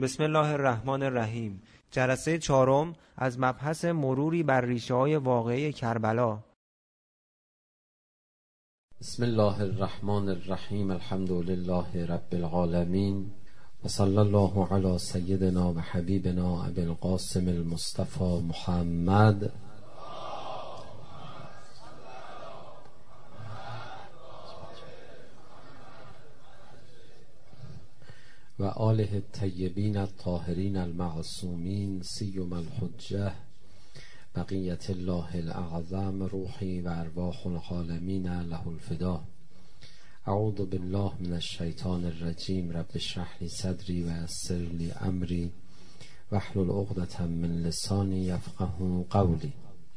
بسم الله الرحمن الرحیم. جلسه 4 از مبحث مروری بر ریشه‌های واقعی کربلا. بسم الله الرحمن الرحیم. الحمد لله رب العالمین و صلی الله علی سیدنا و حبیبنا ابی القاسم المصطفى محمد و آله الطیبین الطاهرین المعصومین سیما الحجه بقیت الله الاعظم روحی و ارواح العالمین له الفدا. اعوذ بالله من الشیطان الرجیم. رب اشرح لی صدری و یسر لی امری واحلل عقدة من لسانی یفقهوا قولی.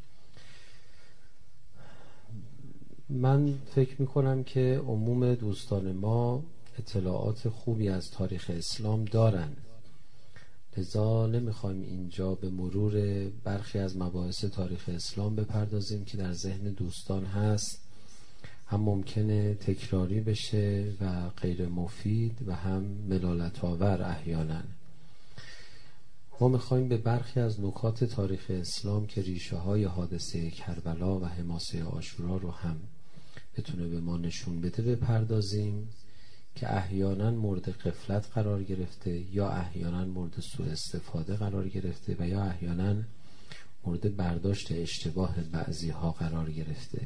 من فکر میکنم که عموم دوستان ما اطلاعات خوبی از تاریخ اسلام دارن، لذا نمیخوایم اینجا به مرور برخی از مباحث تاریخ اسلام بپردازیم که در ذهن دوستان هست، هم ممکنه تکراری بشه و غیر مفید و هم ملالت آور احیانا. ما میخوایم به برخی از نکات تاریخ اسلام که ریشه های حادثه کربلا و حماسه عاشورا رو هم بتونه به ما نشون بده بپردازیم که احیانا مورد غفلت قرار گرفته یا احیانا مورد سوء استفاده قرار گرفته و یا احیانا مورد برداشت اشتباه بعضی ها قرار گرفته.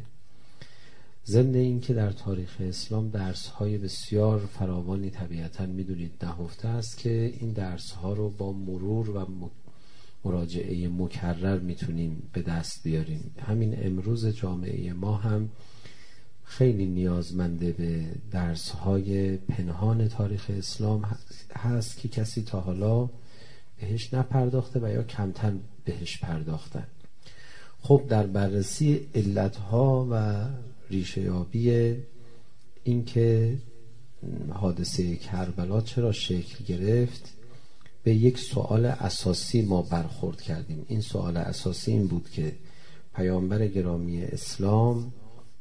ضمن این که در تاریخ اسلام درس های بسیار فراوانی طبیعتا میدونید نهفته است که این درس ها رو با مرور و مراجعه مکرر میتونیم به دست بیاریم. همین امروز جامعه ما هم خیلی نیازمنده به درس‌های پنهان تاریخ اسلام هست که کسی تا حالا بهش نپرداخته و یا کمتر بهش پرداختن. خب در بررسی علتها و ریشه‌یابی این که حادثه کربلا چرا شکل گرفت به یک سوال اساسی ما برخورد کردیم. این سوال اساسی این بود که پیامبر گرامی اسلام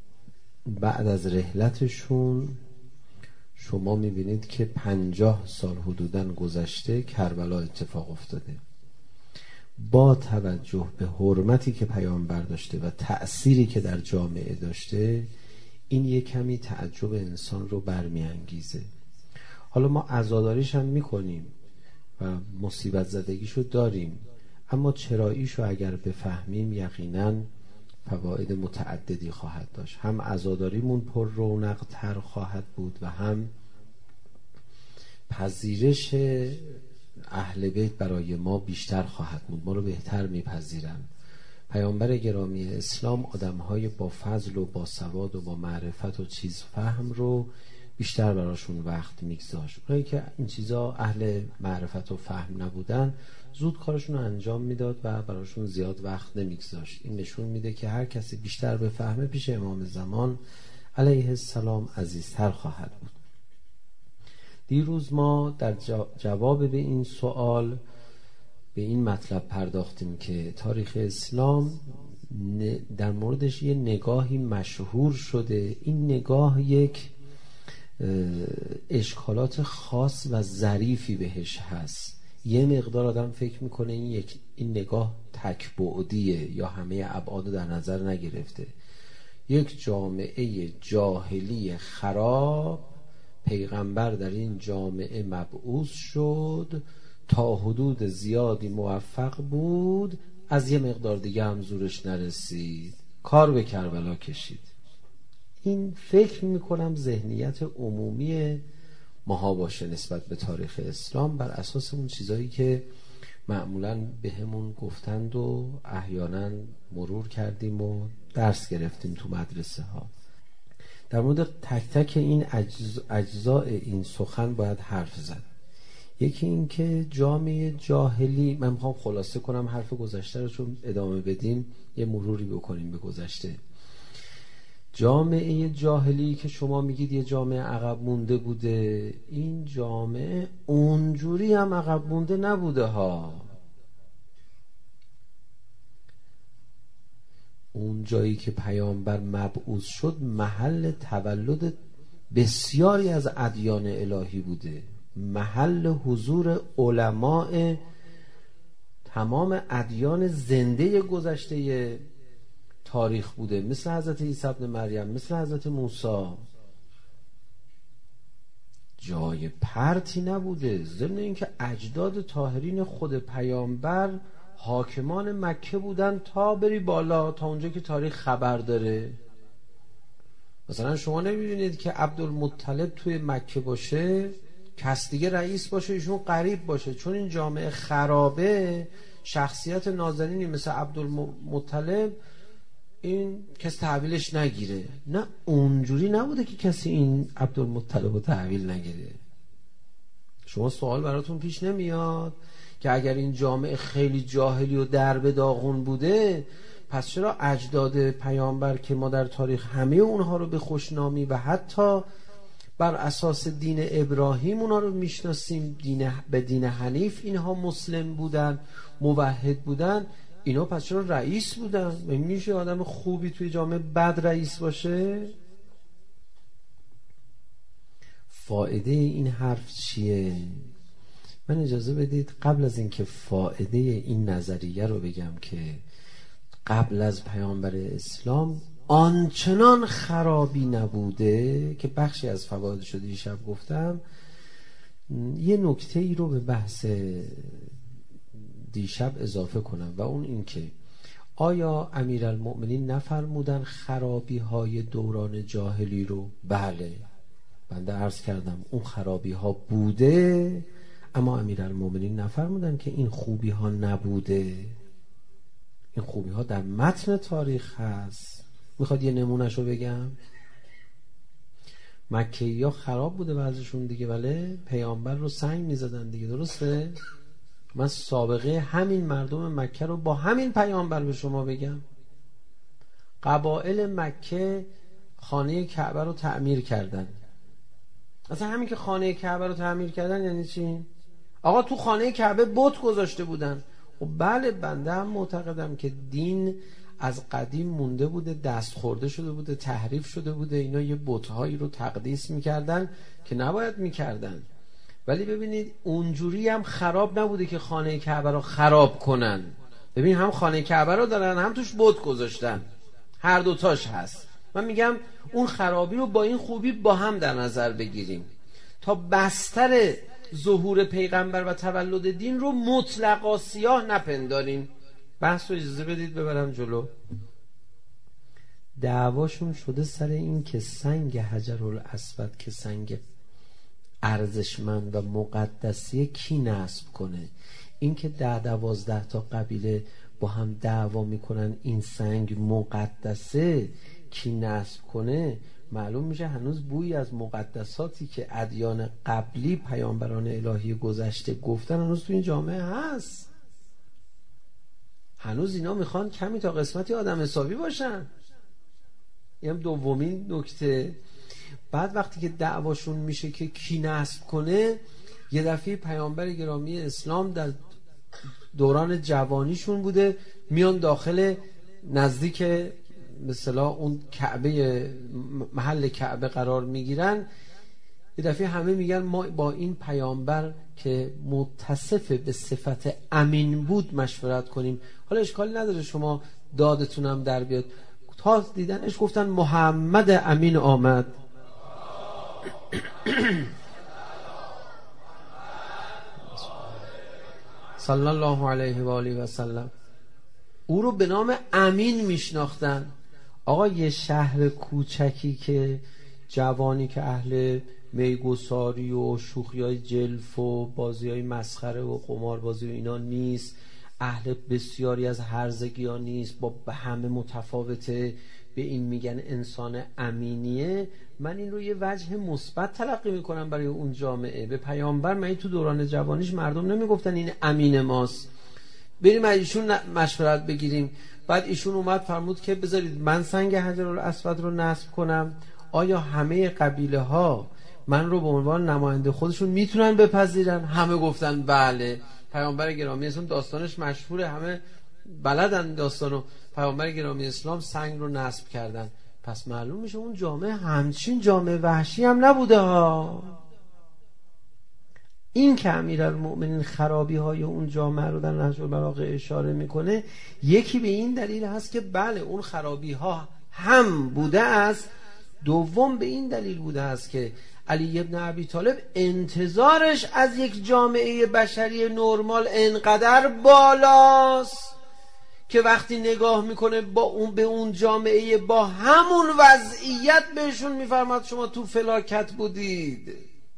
بعد از رحلتشون شما میبینید که 50 سال حدوداً گذشته کربلا اتفاق افتاده. با توجه به حرمتی که پیامبر داشته و تأثیری که در جامعه داشته، این یک کمی تعجب انسان رو برمیانگیزه. حالا ما عزاداریش هم میکنیم و مصیبت زدگیشو داریم، اما چراییشو اگر بفهمیم یقیناً فواید متعددی خواهد داشت. هم عزاداریمون پر رونق تر خواهد بود و هم پذیرش اهل بیت برای ما بیشتر خواهد بود. ما رو بهتر میپذیرن. پیامبر گرامی اسلام آدمهای با فضل و با سواد و با معرفت و چیز فهم رو بیشتر براشون وقت میگذاشت. اونایی که این چیزا اهل معرفت و فهم نبودن زود کارشون رو انجام میداد و براشون زیاد وقت نمیگذاشت. این نشون میده که هر کسی بیشتر بفهمه پیش امام زمان علیه السلام عزیزتر خواهد بود. دیروز ما در جواب به این سوال به این مطلب پرداختیم که تاریخ اسلام در موردش یه نگاهی مشهور شده. این نگاه یک اشکالات خاص و ظریفی بهش هست. یه مقدار آدم فکر میکنه این نگاه تک‌بعدیه یا همه ابعاد در نظر نگرفته. یک جامعه جاهلی خراب، پیغمبر در این جامعه مبعوث شد، تا حدود زیادی موفق بود، از یه مقدار دیگه هم زورش نرسید، کار به کربلا کشید. این فکر میکنم ذهنیت عمومی ماها باشه نسبت به تاریخ اسلام، بر اساس اون چیزایی که معمولاً به همون گفتند و احیانا مرور کردیم و درس گرفتیم تو مدرسه ها. در مورد تک تک این اجزاء این سخن باید حرف زد. یکی این که جامعه جاهلی، من میخوام خلاصه کنم حرف گذشته رو چون ادامه بدیم یه مروری بکنیم به گذشته. جامعه جاهلی که شما میگید یه جامعه عقب مونده بوده، این جامعه اونجوری هم عقب مونده نبوده ها. اون جایی که پیامبر مبعوث شد محل تولد بسیاری از ادیان الهی بوده. محل حضور علماء تمام ادیان زنده گذشته تاریخ بوده، مثل حضرت عیسی ابن مریم، مثل حضرت موسی. جای پرتی نبوده. ضمن اینکه اجداد طاهرین خود پیامبر حاکمان مکه بودن تا بری بالا، تا اونجا که تاریخ خبر داره. مثلا شما نمی‌بینید که عبدالمطلب توی مکه باشه کس دیگه رئیس باشه ایشون قریب باشه، چون این جامعه خرابه. شخصیت نازنینی مثل عبدالمطلب این کسی تحویلش نگیره. نه، اونجوری نبوده که کسی این عبدالمطلب رو تحویل نگیره. شما سوال براتون پیش نمیاد که اگر این جامعه خیلی جاهلی و درب داغون بوده، پس چرا اجداد پیامبر که ما در تاریخ همه اونها رو به خوشنامی و حتی بر اساس دین ابراهیم اونها رو میشناسیم، به دین حنیف اینها مسلم بودن، موحد بودن، اینا پس چرا رئیس بودن؟ میشه آدم خوبی توی جامعه بد رئیس باشه؟ فائده این حرف چیه؟ من اجازه بدید قبل از اینکه فائده این نظریه رو بگم که قبل از پیامبر اسلام آنچنان خرابی نبوده که بخشی از فوایدش رو دیشب گفتم، یه نکته ای رو به بحث دیشب اضافه کنم و اون این که آیا امیرالمؤمنین نفرمودن خرابی های دوران جاهلی رو؟ بله، بنده عرض کردم اون خرابی ها بوده، اما امیرالمؤمنین نفرمودن که این خوبی ها نبوده. این خوبی ها در متن تاریخ هست. میخواد یه نمونهشو بگم؟ مکه‌ای ها خراب بوده بعضشون دیگه، ولی پیامبر رو سنگ میزدن دیگه، درسته؟ من سابقه همین مردم مکه رو با همین پیامبر به شما بگم. قبایل مکه خانه کعبه رو تعمیر کردن. اصلا همین که خانه کعبه رو تعمیر کردن یعنی چی؟ آقا تو خانه کعبه بت گذاشته بودن. و بله، بنده هم معتقدم که دین از قدیم مونده بوده، دست خورده شده بوده، تحریف شده بوده. اینا یه بت‌هایی رو تقدیس میکردن که نباید میکردن. ولی ببینید اونجوری هم خراب نبوده که خانه کعبه رو خراب کنن. ببین هم خانه کعبه رو دارن، هم توش بت گذاشتن، هر دوتاش هست. من میگم اون خرابی رو با این خوبی با هم در نظر بگیریم تا بستر ظهور پیغمبر و تولد دین رو مطلقا سیاه نپنداریم. بحث رو اجازه بدید ببرم جلو. دعواشون شده سر این که سنگ حجرالاسود که سنگ ارزشمند و مقدسیه کی نصب کنه. این که 10-12 تا قبیله با هم دعوا میکنن این سنگ مقدسه، کی نصب کنه، معلوم میشه هنوز بویی از مقدساتی که ادیان قبلی پیامبران الهی گذشته گفتن هنوز تو این جامعه هست. هنوز اینا میخوان کمی تا قسمتی آدم حسابی باشن. این هم دومین نکته. بعد وقتی که دعواشون میشه که کی نصب کنه، یه دفعه پیامبر گرامی اسلام در دوران جوانیشون بوده، میان داخل نزدیک مثلا اون کعبه، محل کعبه قرار میگیرن. یه دفعه همه میگن ما با این پیامبر که متصف به صفت امین بود مشورت کنیم. حالا اشکالی نداره شما دادتونم در بیاد. تا دیدنش گفتن محمد امین آمد. صلی الله علیه و آله و سلم. او رو به نام امین میشناختن. آقا یه شهر کوچکی که جوانی که اهل میگساری و شوخی‌های جلف و بازی‌های مسخره و قماربازی و اینا نیست، اهل بسیاری از هرزگی ها نیست، با به همه متفاوته، به این میگن انسان امینیه. من این رو یه وجه مثبت تلقی میکنم برای اون جامعه. به پیامبر من تو دوران جوانیش مردم نمیگفتن این امین ماست، بریم از ایشون مشورت بگیریم. بعد ایشون اومد فرمود که بذارید من سنگ حجرالاسود رو نصب کنم. آیا همه قبیله ها من رو به عنوان نماینده خودشون میتونن بپذیرن؟ همه گفتن بله. پیامبر گرامی اسلام داستانش مشهوره، همه بلدن داستانو. پیامبر گرامی اسلام سنگ رو نصب کردن. پس معلوم میشه اون جامعه همچین جامعه وحشی هم نبوده ها. این که امیرالمؤمنین خرابی های اون جامعه رو در نهج البلاغه اشاره میکنه، یکی به این دلیل هست که بله اون خرابی ها هم بوده است، دوم به این دلیل بوده است که علی ابن ابی طالب انتظارش از یک جامعه بشری نرمال انقدر بالاست که وقتی نگاه میکنه به اون جامعه با همون وضعیت بهشون میفرماد شما تو فلاکت بودید.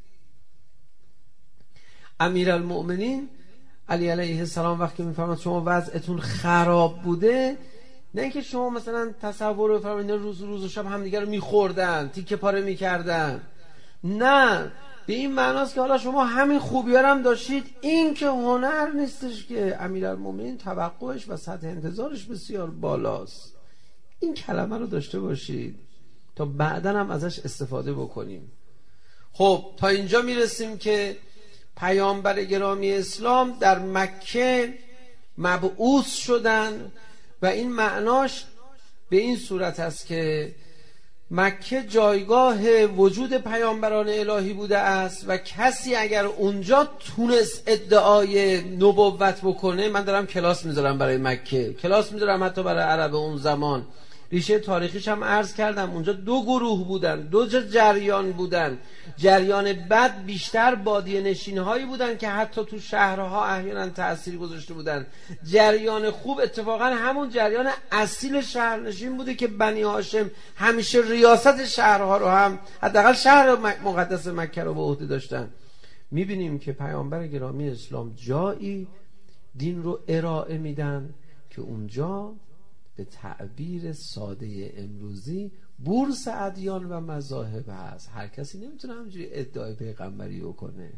امیرالمؤمنین علی علیه السلام وقتی میفرماد شما وضعتون خراب بوده، نه اینکه شما مثلا تصور بفرمایید روز و شب همدیگه رو میخوردن، تیکه پاره میکردن، نه، به این معناست که حالا شما همین خوبی هم داشتید. این که هنر نیستش که امیرالمؤمنین توقعش و سطح انتظارش بسیار بالاست. این کلمه رو داشته باشید تا بعداً هم ازش استفاده بکنیم. خب تا اینجا میرسیم که پیامبر گرامی اسلام در مکه مبعوث شدن و این معناش به این صورت است که مکه جایگاه وجود پیامبران الهی بوده است و کسی اگر اونجا تونست ادعای نبوت بکنه، من دارم کلاس میذارم برای مکه، کلاس میذارم حتی برای عرب اون زمان، ریشه تاریخیش هم عرض کردم، اونجا دو گروه بودن، دو جریان بودن. جریان بد بیشتر بادیه نشین هایی بودن که حتی تو شهرها احیانا تأثیر گذاشته بودن. جریان خوب اتفاقا همون جریان اصیل شهرنشین بوده که بنی هاشم همیشه ریاست شهرها رو هم حداقل شهر مقدس مکه رو به عهده داشتن. میبینیم که پیامبر گرامی اسلام جایی دین رو ارائه میدن که اونجا به تعبیر ساده امروزی بورس ادیان و مذاهب هست. هر کسی نمیتونه همینجوری ادعای پیغمبری بکنه.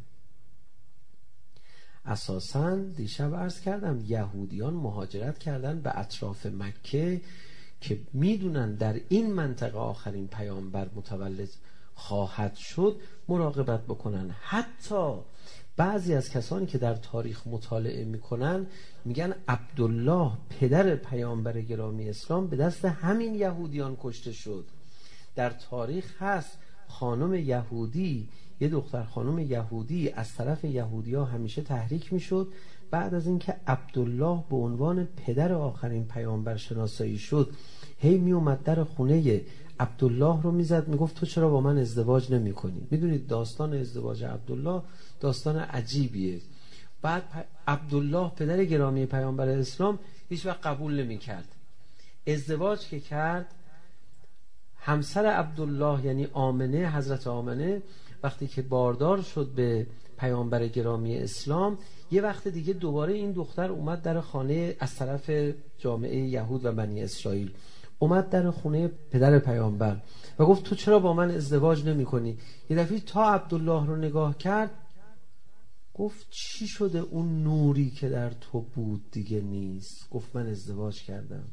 اساساً دیشب عرض کردم یهودیان مهاجرت کردن به اطراف مکه که میدونن در این منطقه آخرین پیامبر متولد خواهد شد، مراقبت بکنن. حتی بعضی از کسانی که در تاریخ مطالعه میکنن میگن عبدالله پدر پیامبر گرامی اسلام به دست همین یهودیان کشته شد. در تاریخ هست خانم یهودی، یه دختر خانم یهودی از طرف یهودی‌ها همیشه تحریک میشد. بعد از اینکه عبدالله به عنوان پدر آخرین پیامبر شناسایی شد، هی می اومد در خونه عبدالله رو میزد، میگفت تو چرا با من ازدواج نمی کنی؟ میدونید داستان ازدواج عبدالله داستان عجیبیه. بعد عبدالله پدر گرامی پیامبر اسلام هیچ وقت قبول نمی کرد. ازدواج که کرد، همسر عبدالله یعنی آمنه، حضرت آمنه، وقتی که باردار شد به پیامبر گرامی اسلام، یه وقت دیگه دوباره این دختر اومد در خانه از طرف جامعه یهود و بنی اسرائیل، اومد در خونه پدر پیامبر و گفت تو چرا با من ازدواج نمی کنی؟ یه دفعه تا عبدالله رو نگاه کرد گفت چی شده؟ اون نوری که در تو بود دیگه نیست. گفت من ازدواج کردم.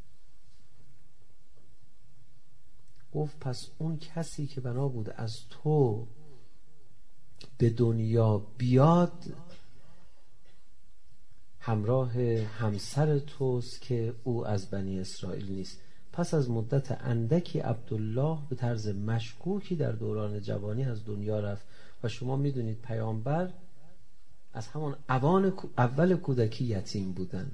گفت پس اون کسی که بنا بود از تو به دنیا بیاد همراه همسر توست که او از بنی اسرائیل نیست. پس از مدت اندکی عبدالله به طرز مشکوکی در دوران جوانی از دنیا رفت و شما میدونید پیامبر از همون اول کودکی یتیم بودن.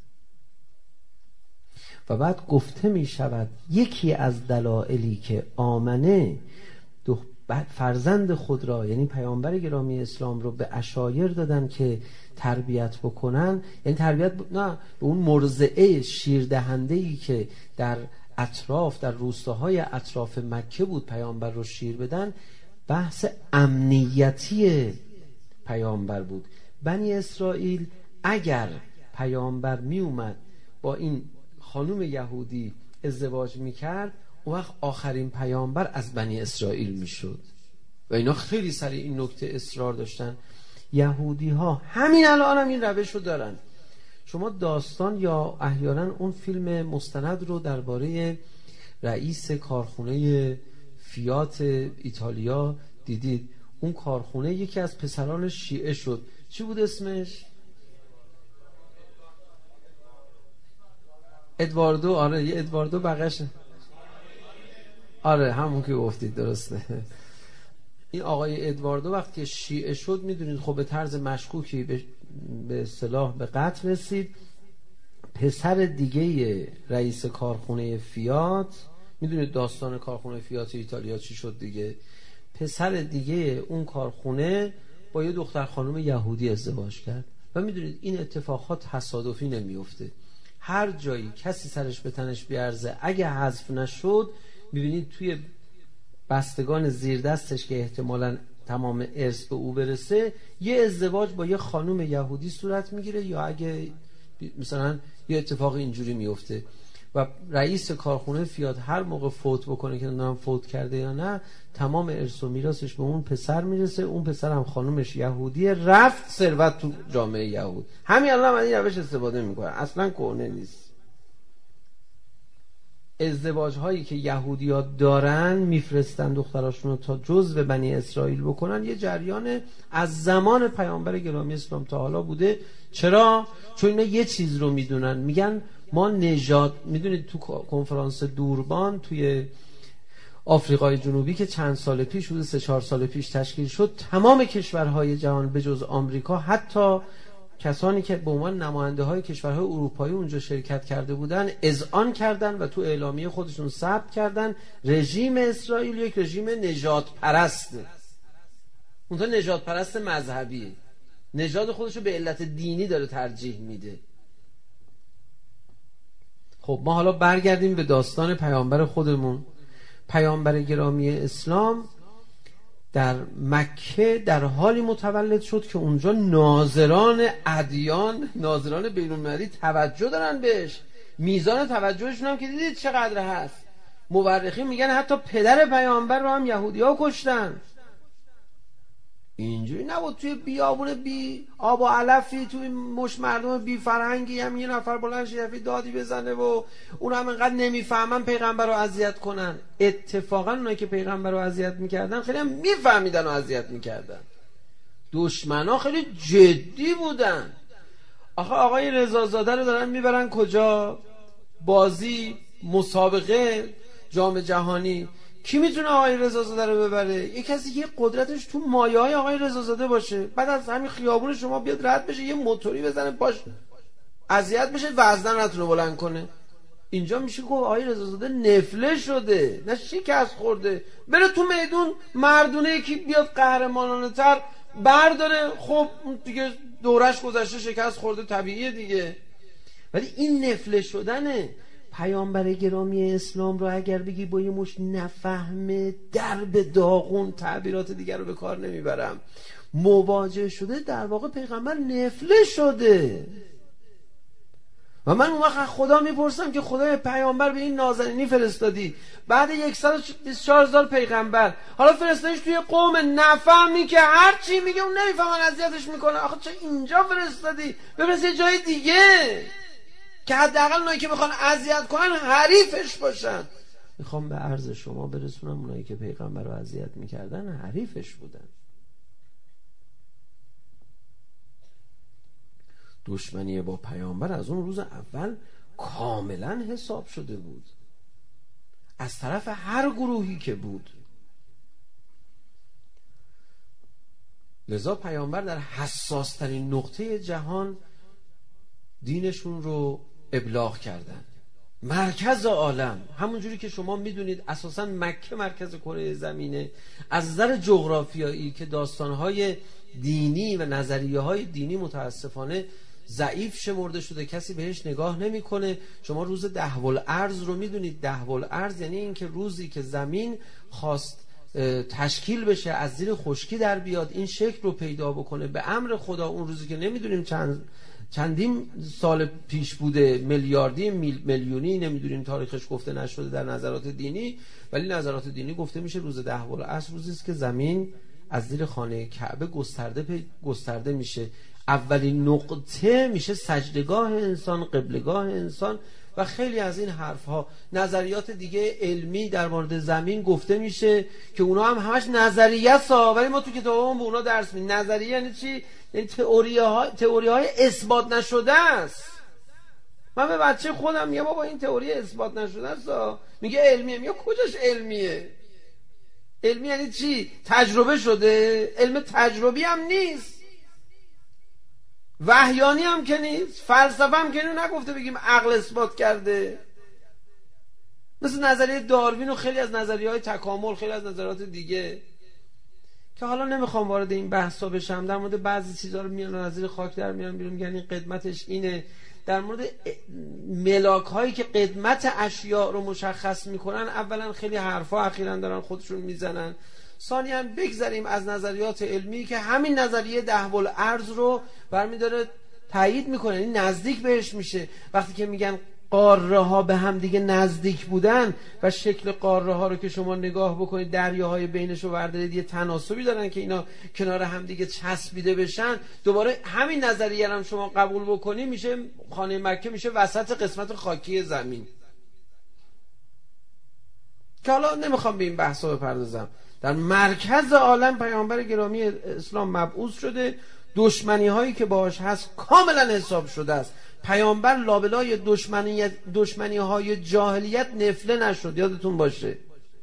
و بعد گفته می شود یکی از دلایلی که آمنه فرزند خود را یعنی پیامبر گرامی اسلام رو به عشایر دادن که تربیت بکنن، یعنی تربیت نه به اون مرضعه شیردهنده‌ای که در اطراف در روستاهای اطراف مکه بود پیامبر رو شیر بدن، بحث امنیتی پیامبر بود. بنی اسرائیل اگر پیامبر می اومد با این خانم یهودی ازدواج میکرد، اون وقت آخرین پیامبر از بنی اسرائیل میشد و اینا خیلی سر این نکته اصرار داشتن. یهودی ها همین الان هم این روش رو دارن. شما داستان یا احیانا اون فیلم مستند رو درباره رئیس کارخونه فیات ایتالیا دیدید؟ اون کارخونه یکی از پسران شیعه شد. چی بود اسمش؟ ادواردو. آره یه ادواردو بقیش. آره همون که گفتید درسته. این آقای ادواردو وقتی شیعه شد میدونید خب به طرز مشکوکی به اصطلاح به قتل رسید. پسر دیگه رئیس کارخونه فیات، میدونید داستان کارخونه فیات ایتالیا چی شد دیگه، پسر دیگه اون کارخونه با یه دختر خانم یهودی ازدواج کرد. و میدونید این اتفاقات تصادفی نمیفته، هر جایی کسی سرش به تنش بیارزه اگه حذف نشد میبینید توی بستگان زیر دستش که احتمالاً تمام ارث به او برسه یه ازدواج با یه خانم یهودی صورت میگیره، یا اگه مثلا یه اتفاق اینجوری میفته و رئیس کارخونه فیات هر موقع فوت بکنه که نمیدونم فوت کرده یا نه، تمام ارث و میراثش به اون پسر میرسه. اون پسر هم خانومش یهودیه، رفت ثروت تو جامعه یهود. همین الان من این روش استفاده میکنم، اصلا کهنه نیست. ازدواج هایی که یهودی‌ها دارن میفرستن دختراشون رو تا جزو بنی اسرائیل بکنن، یه جریان از زمان پیامبر گرامی اسلام تا حالا بوده. چرا؟ چون اینا یه چیز رو میدونن، میگن ما نژاد، میدونید تو کنفرانس دوربان توی آفریقای جنوبی که چند سال پیش حدود 3-4 سال پیش تشکیل شد، تمام کشورهای جهان به جز آمریکا، حتی کسانی که به عنوان نماینده های کشورهای اروپایی اونجا شرکت کرده بودن، اذعان کردن و تو اعلامیه خودشون ثبت کردن رژیم اسرائیل یک رژیم نژاد پرسته. اونها نژاد پرست مذهبیه، نژاد خودشو به علت دینی داره ترجیح میده. خب ما حالا برگردیم به داستان پیامبر خودمون. پیامبر گرامی اسلام در مکه در حالی متولد شد که اونجا ناظران ادیان، ناظران بین‌المللی توجه دارن بهش. میزان توجهشون هم که دیدید چقدر هست. مورخین میگن حتی پدر پیامبر رو هم یهودی‌ها کشتن. اینجوری نبود توی بیابون بی آب و علفی، توی مش مردم بی فرهنگی هم یه نفر بلند شه دادی بزنه و اون هم انقدر نمیفهمن پیغمبر رو اذیت کنن. اتفاقا اونایی که پیغمبر رو اذیت میکردن خیلی هم میفهمیدن و اذیت میکردن. دشمنا خیلی جدی بودن. آقای رضازاده رو دارن میبرن کجا؟ بازی، مسابقه، جام جهانی. کی میتونه آقای رضازاده رو ببره؟ یه کسی که قدرتش تو مایه‌های آقای رضازاده باشه، بعد از همین خیابون شما بیاد رد بشه، یه موتوری بزنه پاش اذیت بشه، وزن نتونه بلند کنه. اینجا میشه گفت آقای رضازاده نفله شده، نه شکست خورده. بره تو میدون مردونه یکی بیاد قهرمانانه تر برداره، خب دیگه دورش گذشته، شکست خورده، طبیعیه دیگه. ولی این نفله شدنه. پیامبر گرامی اسلام رو اگر بگی با یه مش نفهمه، درب داغون، تعبیرات دیگر رو به کار نمیبرم، مواجه شده، در واقع پیغمبر نفله شده. و من اون وقت خدا میپرسم که خدای پیامبر به این نازنینی فرستادی بعد 124,000 پیغمبر، حالا فرستادیش توی قوم نفهمی که هر چی میگه اون نمیفهمن، اذیتش میکنه. آخه چه اینجا فرستادی؟ بفرست یه جای دیگه که حداقل اونایی که میخوان اذیت کنن حریفش باشن. میخوام به عرض شما برسونم اونایی که پیغمبر رو اذیت میکردن حریفش بودن. دشمنی با پیامبر از اون روز اول کاملا حساب شده بود، از طرف هر گروهی که بود. لذا پیامبر در حساس ترین نقطه جهان دینشون رو ابلاغ کردن. مرکز عالم، همونجوری که شما میدونید اساساً مکه مرکز کره زمینه. از نظر جغرافیایی که داستانهای دینی و نظریه‌های دینی متاسفانه ضعیف شمرده شده، کسی بهش نگاه نمیکنه. شما روز دهوالارض رو میدونید. دهوالارض یعنی این که روزی که زمین خواست تشکیل بشه، از زیر خشکی در بیاد، این شکل رو پیدا بکنه به امر خدا. اون روزی که نمیدونیم چندین سال پیش بوده، میلیاردی میلیونی، نمیدونیم تاریخش گفته نشده در نظرات دینی، ولی نظرات دینی گفته میشه روز دهوالعصر روزی است که زمین از زیر خانه کعبه گسترده میشه. اولین نقطه میشه سجدگاه انسان، قبلگاه انسان و خیلی از این حرفها. نظریات دیگه علمی در مورد زمین گفته میشه که اونا هم همش نظریه است، ولی ما تو کتابمون به اونا درس میدیم. نظریه یعنی چی؟ یعنی تئوری های اثبات نشده است. من به بچه خودم میگم بابا این تئوری اثبات نشده است، میگه علمیه. میگه کجاش علمیه؟ علمی یعنی چی؟ تجربه شده؟ علم تجربی هم نیست، وحیانی هم که نیست، فلسفه هم که نگفته بگیم عقل اثبات کرده. مثل نظریه داروین و خیلی از نظریه‌های تکامل، خیلی از نظریات دیگه که حالا نمیخوام وارد این بحثا بشم. در مورد بعضی چیزا رو میان از زیر خاک در میان بیرون، میگن این قدمتش اینه. در مورد ملاک هایی که قدمت اشیاء رو مشخص میکنن، اولا خیلی حرفا اخیراً دارن خودشون میزنن، ثانیاً بگذریم از نظریات علمی که همین نظریه دهو الارض رو برمیداره تایید میکنه، این نزدیک بهش میشه. وقتی که میگن قاره ها به هم دیگه نزدیک بودن و شکل قاره ها رو که شما نگاه بکنید، دریاهای بینش رو بردارید، یه تناسبی دارن که اینا کنار هم دیگه چسبیده بشن، دوباره همین نظریه هم شما قبول بکنی، میشه خانه مکه میشه وسط قسمت خاکی زمین. که حالا نمیخوام به این بحثا بپردازم. در مرکز عالم پیامبر گرامی اسلام مبعوث شده، دشمنی هایی که باهاش هست کاملا حساب شده است. پیامبر لابلای دشمنی های جاهلیت نفله نشد، یادتون باشه.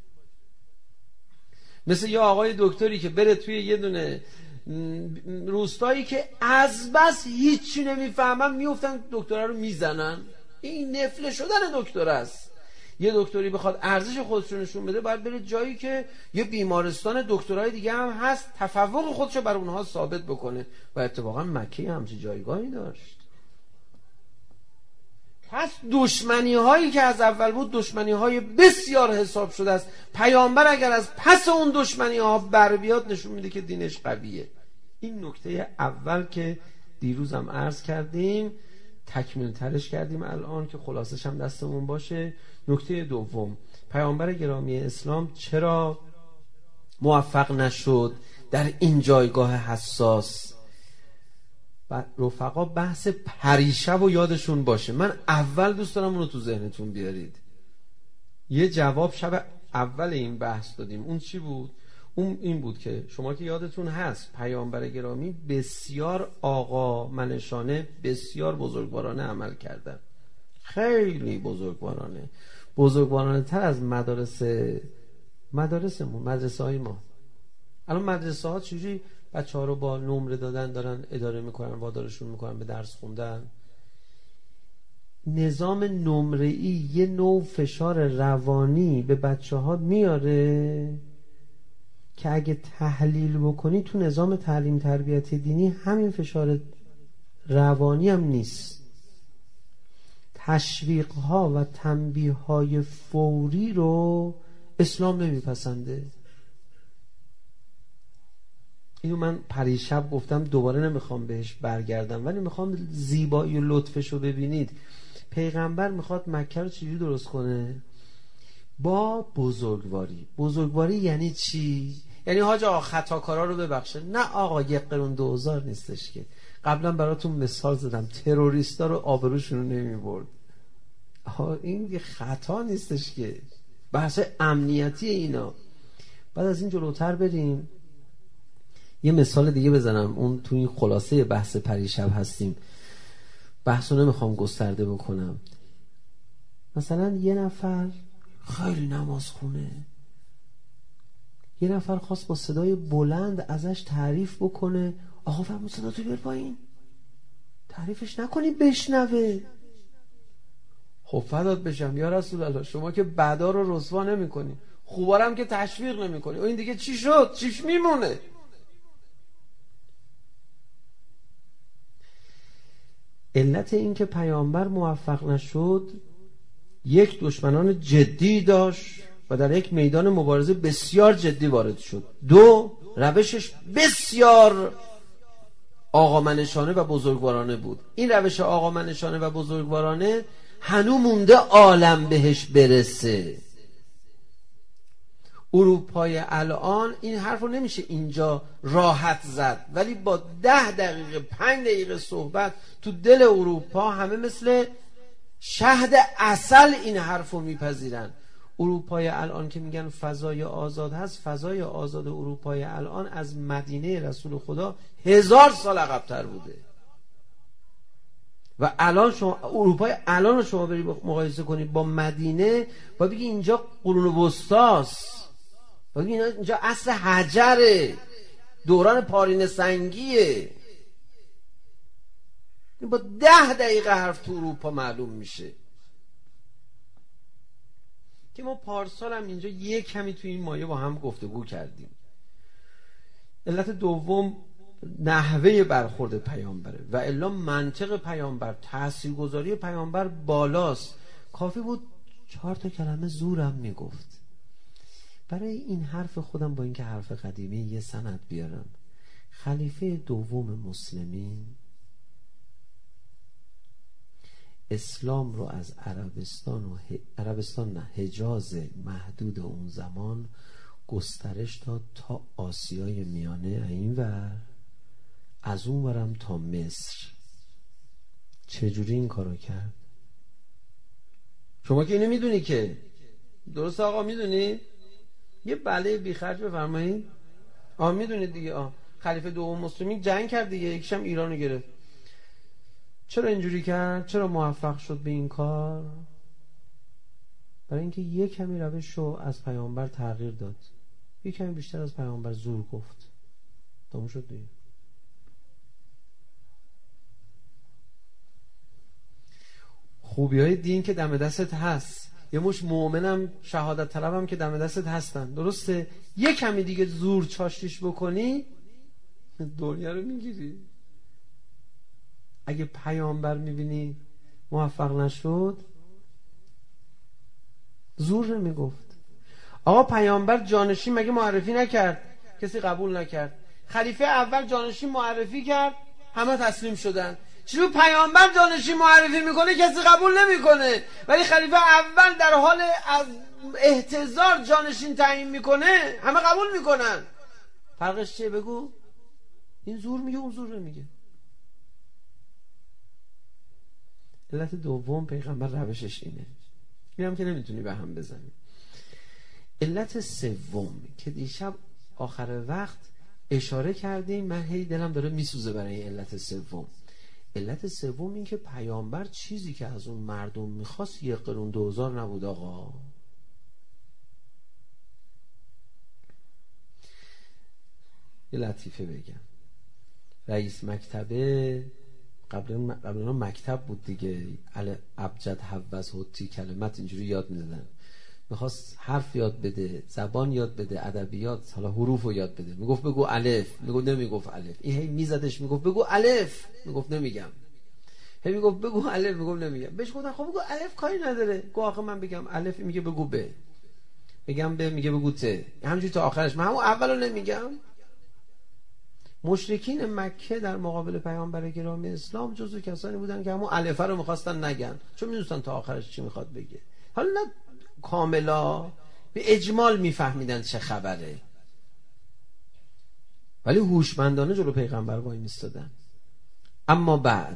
مثل یه آقای دکتری که بره توی یه دونه روستایی که از بس هیچی نمیفهمن میفتن دکترها رو میزنن، این نفله شدن دکتر است. یه دکتری بخواد ارزش خودش رو نشون بده، باید بره جایی که یه بیمارستان دکترای دیگه هم هست، تفوق خودش رو بر اونها ثابت بکنه. و اتفاقا مکه همچین جایگاهی داشت. پس دشمنی هایی که از اول بود دشمنی های بسیار حساب شده است. پیامبر اگر از پس اون دشمنی ها بر بیاد، نشون میده که دینش قویه. این نکته اول که دیروز هم عرض کردیم، تکمیل ترش کردیم الان که خلاصش هم دستمون باشه. نکته دوم، پیامبر گرامی اسلام چرا موفق نشد در این جایگاه حساس؟ و رفقا بحث پریشب و یادشون باشه. من اول دوست دارم اونو تو ذهنتون بیارید. یه جواب شب اول این بحث دادیم. اون چی بود؟ اون این بود که شما که یادتون هست پیامبر گرامی بسیار آقا منشانه، بسیار بزرگوارانه عمل کردن. خیلی بزرگوارانه تر از مدرسمون، مدرسه های ما. الان مدرسه ها چجوری بچه ها رو با نمره دادن دارن اداره میکنن، وادارشون میکنن به درس خوندن؟ نظام نمره‌ای یه نوع فشار روانی به بچه ها میاره که اگه تحلیل بکنی تو نظام تعلیم تربیتی دینی همین فشار روانی هم نیست. تشویق ها و تنبیه های فوری رو اسلام نمیپسنده. اینو من پریشب گفتم، دوباره نمیخوام بهش برگردم، ولی میخوام زیبایی و لطفش رو ببینید. پیغمبر میخواد مکه رو چجوری درست کنه؟ با بزرگواری یعنی چی؟ یعنی حاج آقا خطاکارا رو ببخشه؟ نه آقا، 1 قرون 2000 نیستش که. قبلا براتون مثال زدم، تروریستا رو آبروشون رو نمیبرد. این خطا نیستش که، بحث امنیتی اینا. بعد از این جلوتر بریم یه مثال دیگه بزنم. اون تو این خلاصه بحث پریشب هستیم، بحثو نمیخوام گسترده بکنم. مثلا یه نفر خیلی نماز خونه، یه نفر خواست با صدای بلند ازش تعریف بکنه. آقا فرمود صدا تو بیار پایین، تعریفش نکنی بشنوه. خب فدات بشم یا رسول الله، شما که بدا رو رسوا نمی کنی، خوبارم که تشویق نمی کنی، این دیگه چی شد؟ چیش میمونه؟ علت این که پیامبر موفق نشد، یک، دشمنان جدی داشت و در یک میدان مبارزه بسیار جدی وارد شد. 2، روشش بسیار آقامنشانه و بزرگوارانه بود. این روش آقامنشانه و بزرگوارانه هنو مونده عالم بهش برسه. اروپای الان این حرف رو نمیشه اینجا راحت زد، ولی با 10 دقیقه 5 دقیقه صحبت تو دل اروپا همه مثل شهد عسل این حرف رو میپذیرن. اروپای الان که میگن فضای آزاد هست، فضای آزاد اروپای الان از مدینه رسول خدا 1000 سال عقب‌تر بوده. و الان شما اروپای الان رو شما بری مقایسه کنید با مدینه و بگی اینجا قرون وسطاست. اینجا عصر حجره، دوران پارین سنگیه. با 10 دقیقه حرف تو اروپا معلوم میشه. که ما پارسال هم اینجا یک کمی تو این مایه با هم گفتگو کردیم. علت دوم نحوه برخورد پیامبره و الا منطق پیامبر، تاثیرگذاری پیامبر بالاست. کافی بود 4 کلمه زورم میگفت. برای این حرف خودم با اینکه حرف قدیمی یه سند بیارم، خلیفه دوم مسلمین اسلام رو از عربستان نه حجاز محدود اون زمان گسترش داد تا آسیای میانه اینور، از اون ورم تا مصر. چجوری این کارو کرد؟ شما که اینو میدونی که درست آقا، میدونی؟ یه بله بیخرج بفرمایید. میدونید دیگه. خلیفه دوم مسلمین جنگ کرد دیگه، یکیشم ایرانو گرفت. چرا اینجوری کرد؟ چرا موفق شد به این کار؟ برای اینکه یه کمی روش رو از پیامبر تغییر داد، یه کمی بیشتر از پیامبر زور گفت. تموم شد دیگه. خوبی‌های دین که دم دستت هست، یه مش مؤمنم شهادت طلبم که دم دستت هستن، درسته؟ یه کمی دیگه زور چاشتیش بکنی دنیا رو میگیری. اگه پیامبر میبینی موفق نشد، زور نمیگفت. آقا پیامبر جانشین مگه معرفی نکرد؟ کسی قبول نکرد. خلیفه اول جانشین معرفی کرد، همه تسلیم شدن. چرا پیامبر جانشین معرفی میکنه کسی قبول نمیکنه، ولی خلیفه اول در حال از احتضار جانشین تعیین میکنه، همه قبول میکنن؟ فرقش چیه بگو؟ این زور میگه، اون زور نمیگه. علت دوم پیغمبر روشش اینه. این هم که نمیتونی به هم بزنی. علت سوم که دیشب آخر وقت اشاره کردیم، من هی دلم داره میسوزه برای این علت سوم. علت سوم این که پیامبر چیزی که از اون مردم میخواست 1 قرون 2000 نبود آقا. یه لطیفه بگم. رئیس مکتبه قبلا مکتب بود دیگه، ابجد حوز حتی کلمت اینجوری یاد میدادن. میخواست حرف یاد بده، زبان یاد بده، ادبیات، حالا حروف رو یاد بده. میگفت بگو الف، میگفت نمیگفت الف. این هی میزدش، میگفت بگو الف، میگفت نمیگم. هی میگفت بگو الف، میگفت نمیگم. بهش گفتن خب بگو الف، کاری نداره. گفت آخه من بگم الف، میگه بگو ب، میگم ب، میگه بگو ت، همینجوری تا آخرش. من همون اولو نمیگم. مشرکین مکه در مقابل پیامبر گرامی اسلام جزو کسانی بودن که همون الفه رو میخواستن نگن، چون میدونستن تا آخرش چی میخواد بگه. حالا نه کاملا، به اجمال میفهمیدن چه خبره، ولی هوشمندانه جلو پیغمبر وای میستادن. اما بعد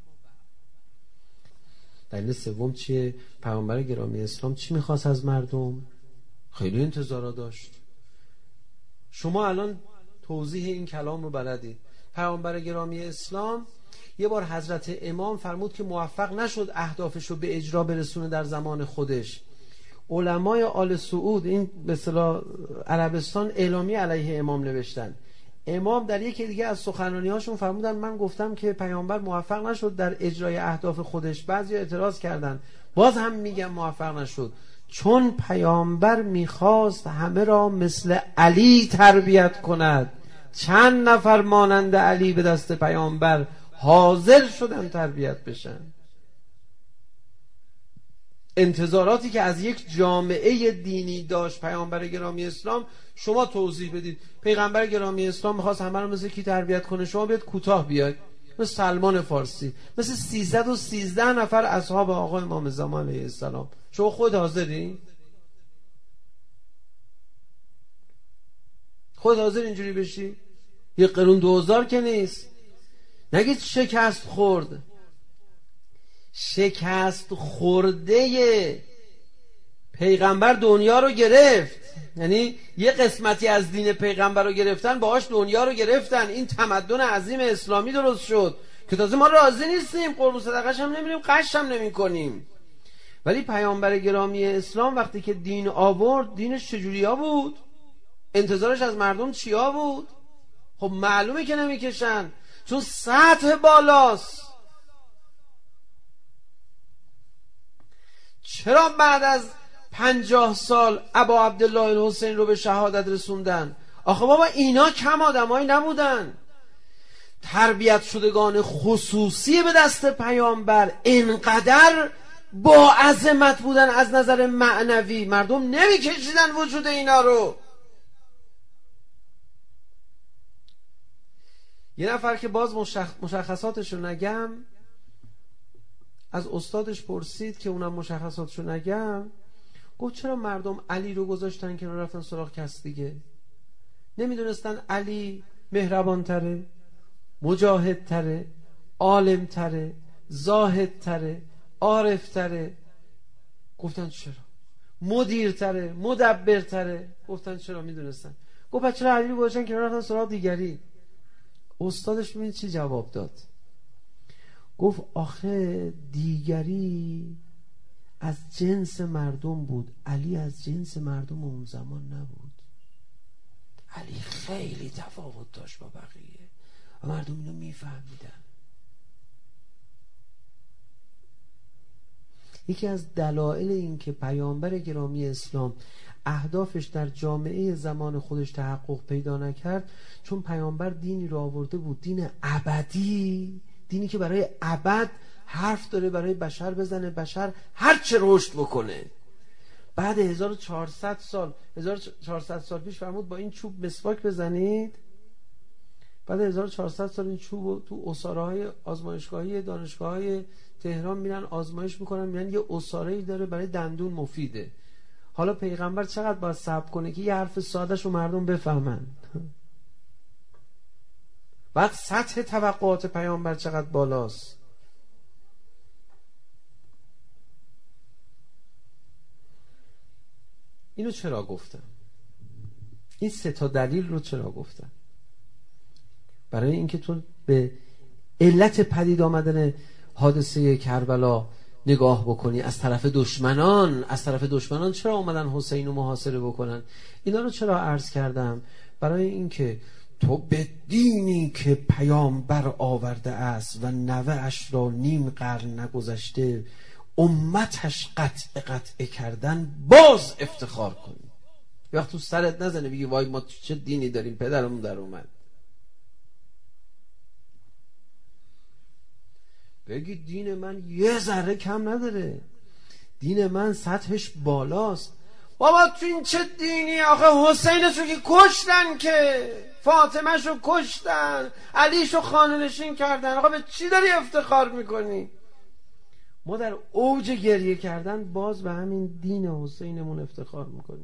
دلیل سوم چیه؟ پیامبر گرامی اسلام چی میخواست از مردم؟ خیلی انتظارا داشت. شما الان توضیح این کلام رو بلدید. پیامبر گرامی اسلام یه بار حضرت امام فرمود که موفق نشد اهدافش رو به اجرا برسونه در زمان خودش. علمای آل سعود، این به اصطلاح عربستان، اعلامیه علیه امام نوشتن. امام در یکی دیگه از سخنرانی‌هاشون فرمودن من گفتم که پیامبر موفق نشد در اجرای اهداف خودش. بعضی اعتراض کردن، باز هم میگم موفق نشد، چون پیامبر میخواست همه را مثل علی تربیت کند. چند نفر مانند علی به دست پیامبر حاضر شدن تربیت بشن. انتظاراتی که از یک جامعه دینی داشت پیامبر گرامی اسلام، شما توضیح بدید. پیغمبر گرامی اسلام میخواست همه رو مثل کی تربیت کنه؟ شما بیاد کوتاه بیاید، مثل سلمان فارسی، مثل 313 نفر اصحاب آقا امام زمان علیه السلام. شما خود حاضری؟ خود حاضر اینجوری بشی؟ 1 قرون 2000 که نیست. نگید شکست خورد. شکست خورده پیغمبر دنیا رو گرفت، یعنی یه قسمتی از دین پیغمبر رو گرفتن، باهاش دنیا رو گرفتن. این تمدن عظیم اسلامی درست شد که تازه ما راضی نیستیم، قربون صدقش هم نمیریم، قش هم نمی کنیم. ولی پیامبر گرامی اسلام وقتی که دین آورد، دینش چجوری ها بود؟ انتظارش از مردم چیا بود؟ خب معلومه که نمیکشن، چون سطح بالاست. چرا بعد از 50 سال ابا عبدالله الحسین رو به شهادت رسوندن؟ آخه بابا اینا کم آدمایی نبودن. تربیت شدگان خصوصی به دست پیامبر اینقدر با عظمت بودن از نظر معنوی، مردم نمیکشیدن وجود اینا رو. یه نفر که باز مشخصاتش رو نگم، از استادش پرسید که اونم مشخصاتش رو نگم، گفت چرا مردم علی رو گذاشتن که رفتن سراغ کس دیگه؟ نمیدونستن علی مهربان تره، مجاهد تره، عالم تره، زاهد تره، عارف تره؟ گفتن چرا. مدیر تره، مدبر تره؟ گفتن چرا میدونستن. گفت چرا علی رو گذاشتن که رفتن سراغ دیگری؟ استادش ببین چی جواب داد. گفت آخه دیگری از جنس مردم بود، علی از جنس مردم اون زمان نبود. علی خیلی تفاوت داشت با بقیه و مردم اینو میفهمیدن. یکی از دلایل این که پیامبر گرامی اسلام اهدافش در جامعه زمان خودش تحقق پیدا نکرد، چون پیامبر دینی رو آورده بود، دین ابدی، دینی که برای ابد حرف داره، برای بشر بزنه، بشر هر چه رشد بکنه. بعد 1400 سال پیش فرمود با این چوب مسواک بزنید. بعد 1400 سال این چوب تو اساره‌های آزمایشگاهی دانشگاه‌های تهران میرن آزمایش میکنن، میگن یه اساره‌ای داره برای دندون مفیده. حالا پیغمبر چقدر باید صبر کنه که یه حرف سادهش رو مردم بفهمن؟ بعد سطح توقعات پیامبر چقدر بالاست. اینو چرا گفتم؟ این 3 دلیل رو چرا گفتم؟ برای اینکه تو به علت پدید آمدن حادثه کربلا نگاه بکنی. از طرف دشمنان چرا اومدن حسین رو محاصره بکنن؟ اینا رو چرا عرض کردم؟ برای اینکه تو به دینی که پیامبر آورده است و نوه اش را نیم قرن نگذشته امتش قطع کردن باز افتخار کنی. وقت تو سرت نزنه بگی وای ما چه دینی داریم، پدرمون در اومد. بگی دین من یه ذره کم نداره، دین من سطحش بالاست. بابا تو این چه دینی؟ آخه حسینشو که کشتن، که فاطمهشو کشتن، علیشو خانه نشین کردن. آقا به چی داری افتخار میکنی؟ ما در اوج گریه کردن باز به همین دین حسینمون افتخار میکنیم.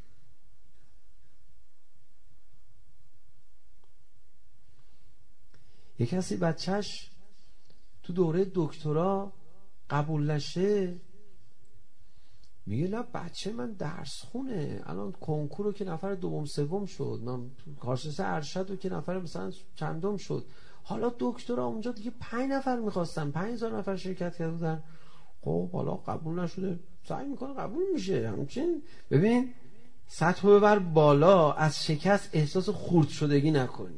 یک کسی بچهش تو دوره دکترا قبول نشه، میگه نه بچه من درس خونه، الان کنکور رو که نفر دوم سوم شد، من کارشناس ارشد رو که نفر مثلا چندم شد، حالا دکترا اونجا دیگه 5 نفر میخواستن، 5000 نفر شرکت کرده بودن. خب حالا قبول نشده، سعی میکنه قبول میشه. همچین ببین سطح رو ببر بالا، از شکست احساس خورد شدگی نکنی.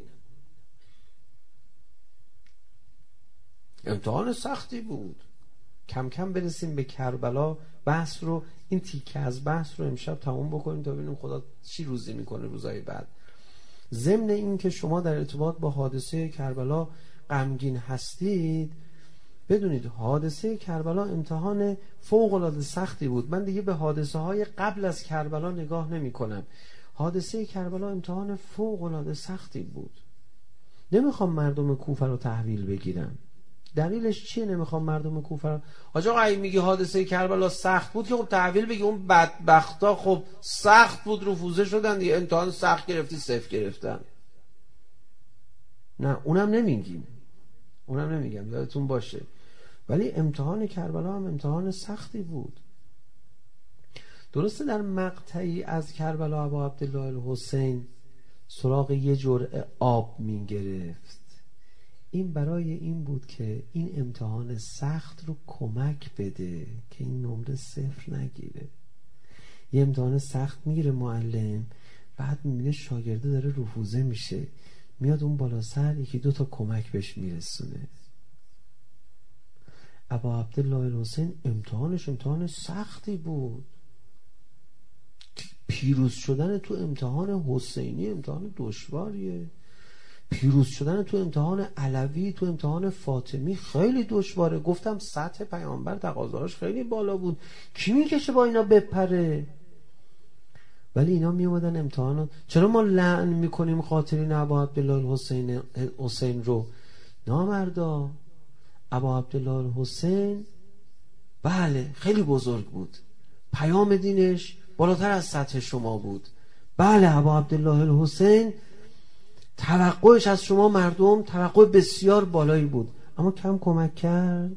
امتحان سختی بود. کم کم برسیم به کربلا. بحث رو، این تیکه از بحث رو امشب تموم بکنیم تا ببینیم خدا چی روزی میکنه روزهای بعد. ضمن این که شما در ارتباط با حادثه کربلا غمگین هستید، بدونید حادثه کربلا امتحان فوق العاده سختی بود. من دیگه به حادثه های قبل از کربلا نگاه نمی کنم. حادثه کربلا امتحان فوق العاده سختی بود. نمیخوام مردم کوفه رو تحویل بگیرم. دلیلش چیه نمیخوام مردم کوفه رو؟ آقا اگه میگی حادثه کربلا سخت بود که خب تحویل بگی اون بدبختا خب سخت بود رفوزه شدن دیگه، امتحان سخت گرفتی 0 گرفتن. نه اونم نمیگیم، یادتون باشه. ولی امتحان کربلا هم امتحان سختی بود. درسته در مقطعی از کربلا ابا عبدالله الحسین سراغ یه جرعه آب میگرفت. این برای این بود که این امتحان سخت رو کمک بده که این نمره 0 نگیره. یه امتحان سخت میگیره معلم بعد میبینه شاگرده داره رفوزه میشه، میاد اون بالا سر یکی دو تا کمک بهش میرسونه. ابا عبدالله الحسین امتحانش امتحان سختی بود. پیروز شدن تو امتحان حسینی امتحان دشواریه. پیروز شدن تو امتحان علوی، تو امتحان فاطمی خیلی دشواره. گفتم سطح پیامبر تقاضاش خیلی بالا بود، کی میکشه با اینا بپره؟ ولی اینا میومدن امتحانات. چرا ما لعن میکنیم قاتلین ابا عبدالله حسین رو؟ نامردا، ابا عبدالله حسین بله خیلی بزرگ بود، پیام دینش بالاتر از سطح شما بود. بله ابا عبدالله حسین توقعش از شما مردم توقع بسیار بالایی بود، اما کم کمک کرد،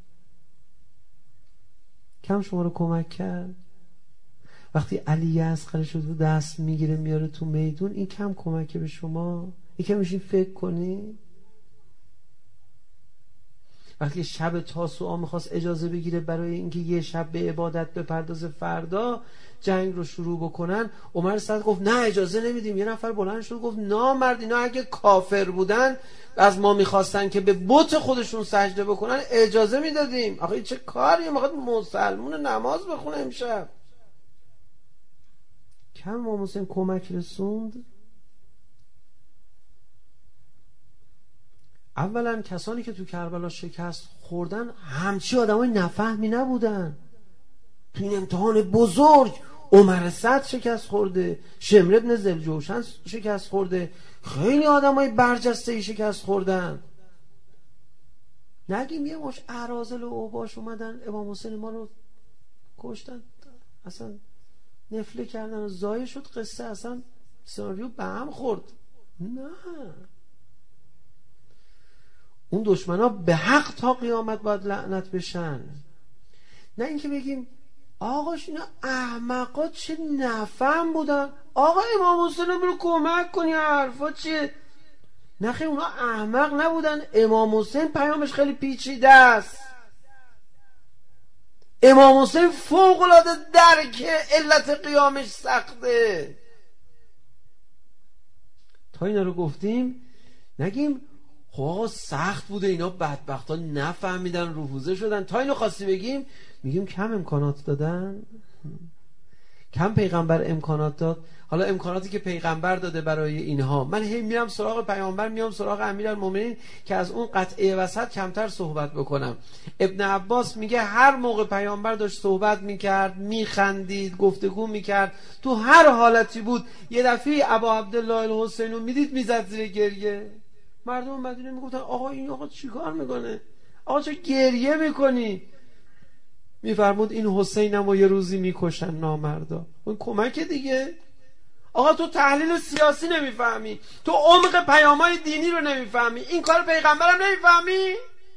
کم شما رو کمک کرد. وقتی علی اصغرش رو دست میگیره میاره تو میدون، این کم کمک به شما؟ این که میشین فکر کنی؟ وقتی شب تاسوعا میخواست اجازه بگیره برای اینکه یه شب به عبادت بپردازه فردا جنگ رو شروع بکنن، عمر صدر گفت نه اجازه نمیدیم. یه نفر بلند شد گفت نامرد، اینا اگه کافر بودن از ما میخواستن که به بت خودشون سجده بکنن اجازه میدادیم. آخه چه کاری؟ میخواد مسلمون نماز بخونه امشب. کم امام حسین کمک رسوند. اولا کسانی که تو کربلا شکست خوردن همچی آدمای نفهمی نبودن. تو این امتحان بزرگ عمر صدر شکست خورده، شمر ابن ذوالجوشن شکست خورده، خیلی آدمای برجسته‌ای شکست خوردن. نگیم یه مش اراذل و اوباش اومدن امام حسین ما رو کشتن، اصلا نفله کردن و ضایع شد قصه، اصلا سناریو به هم خورد. نه، اون دشمنا به حق تا قیامت باید لعنت بشن. نه اینکه بگیم آقاش اینا احمقا چه نفهم بودن، آقا امام حسین رو کمک کنی، حرفا چیه؟ نه خیلی اونا احمق نبودن. امام حسین پیامش خیلی پیچیده است. امام حسین فوق العاده درک علت قیامش سخته. تا اینا رو گفتیم نگیم خب آقا سخت بوده، اینا بدبختا نفهمیدن رفوزه شدن. تا اینو خواستی بگیم میگیم کم امکانات دادن، کم پیغمبر امکانات داد. حالا امکاناتی که پیغمبر داده برای اینها، من هی میرم سراغ پیامبر، میام سراغ امیرالمومنین که از اون قطعه وسط کمتر صحبت بکنم. ابن عباس میگه هر موقع پیامبر داشت صحبت میکرد میخندید، گفتگو میکرد، تو هر حالتی بود، یه دفعه ابا عبدالله الحسین رو میدید میزد زیر گریه. مردم مدینه میگفتن آقا این آقا چیکار میکنه؟ آقا چه گریه میکنی؟ میفرمود این حسینم و یه روزی میکشن نامردا. اون کمک دیگه. آقا تو تحلیل سیاسی نمیفهمی، تو عمق پیام‌های دینی رو نمیفهمی، این کار پیغمبرم نمیفهمی؟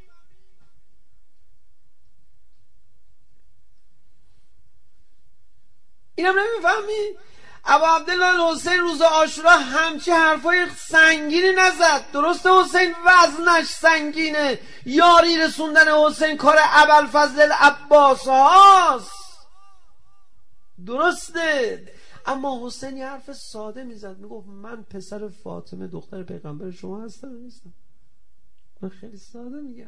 اینم نمیفهمی؟ ابا عبدالله الحسین روز عاشورا همچی حرفای سنگینی نزد. درسته حسین وزنش سنگینه، یاری رسوندن حسین کار ابوالفضل العباس هاست، درسته، اما حسین یه حرف ساده میزد، میگفت من پسر فاطمه دختر پیغمبر شما هستم نیستم. من خیلی ساده میگم.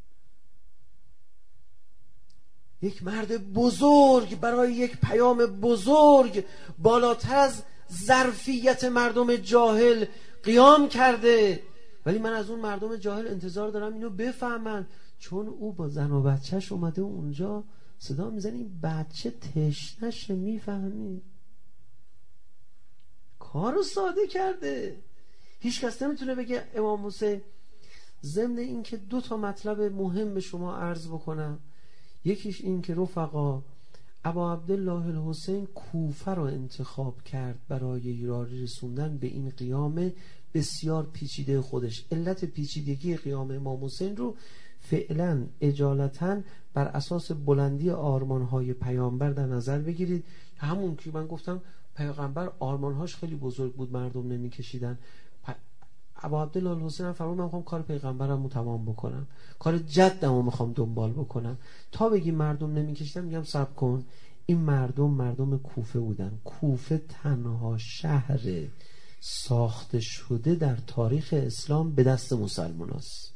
یک مرد بزرگ برای یک پیام بزرگ بالاتر از ظرفیت مردم جاهل قیام کرده. ولی من از اون مردم جاهل انتظار دارم اینو بفهمن، چون او با زن و بچهش اومده اونجا صدا میزنه این بچه تشنشه. میفهمی؟ کارو ساده کرده. هیچ کس نمیتونه بگه امام حسین. ضمن این که 2 مطلب مهم به شما عرض بکنم. یکیش این که رفقا ابا عبدالله الحسین کوفه رو انتخاب کرد برای یاری رسوندن به این قیام بسیار پیچیده خودش. علت پیچیدگی قیام امام حسین رو فعلا اجالتا بر اساس بلندی آرمانهای پیامبر در نظر بگیرید. همون که من گفتم پیغمبر آرمانهاش خیلی بزرگ بود، مردم نمیکشیدن. ابا عبدالله الحسین هم فرمود من میخوام کار پیغمبرم رو تمام بکنم، کار جدم رو میخوام دنبال بکنم. تا بگی مردم نمیکشیدن میگم صبر کن، این مردم کوفه بودن. کوفه تنها شهر ساخته شده در تاریخ اسلام به دست مسلمان است.